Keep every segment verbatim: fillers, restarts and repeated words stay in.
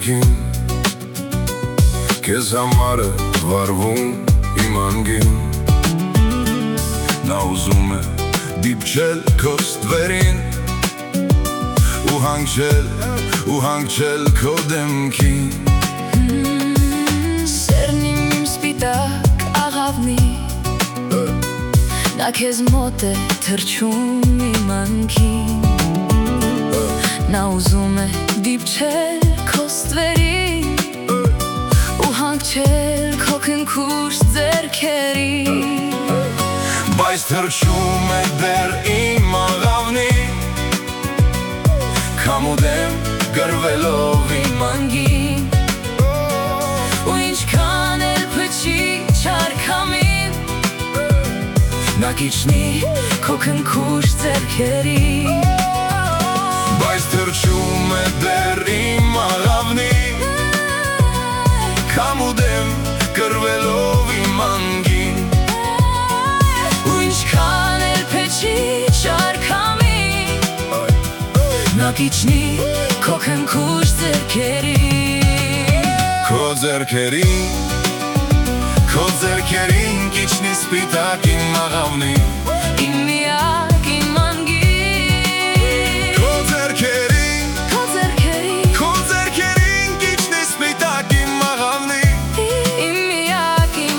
անգին, քեզ համար է վարվում իմ անգին։ Նա ուզում է դիպչել քո ստվերին ու հանգչել, ու հանգչել քո դեմքին։ Սերն իմ սպիտակ աղավնի, նա քեզ մոտ է թռչում իմ անկին։ Նա ուզում է դիպչել քո ստվերին ու հանգչել քո քնքուշտ ձեռքերին։ Բայց թռչում է դեռ իմ աղավնին, քամու դեմ գրվելով իմ անգին։ Ու ինչքան էլ փչի չարքամին, նա կիջնի քո քնքուշտ ձեռքերին։ Բայց թռչում է դեռ իմ աղավնին, քամու դեմ գրվելով իմ անգին։ Ու ինչքան էլ փչի չարքամին, նա կիջնի քո քնքուշտ ձեռքերին։ Քո ձեռքերին, քո ձեռքերին կիջնի սպիտակ իմ աղավնին, Իմ միակ իմ անգին։ քո ձեռքերին, Քո ձեռքերին, քո ձեռքերին կիջնի սպիտակ իմ աղավնին, իմ միակ իմ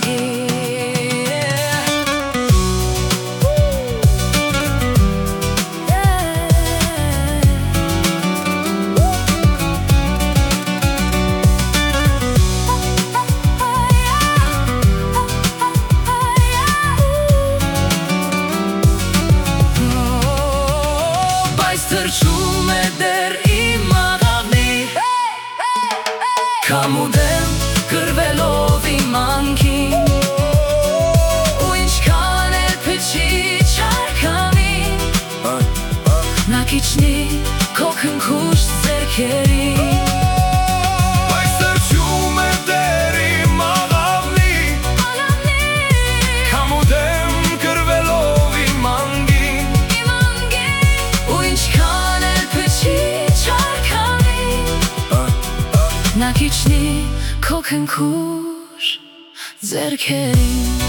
թռչում է դեռ իմ աղավնին, քամու դեմ գրվելով իմ անգին։ Ու ինչքան էլ փչի չարքամին, նա կիջնի քո քնքուշտ ձեռքերին։ Բայց թռչում է դեռ իմ աղավնին, քամու դեմ գրվելով իմ անգին։ Ու ինչքան էլ փչի չարքամին, նա կիջնի քո քնքուշտ ձեռքերին։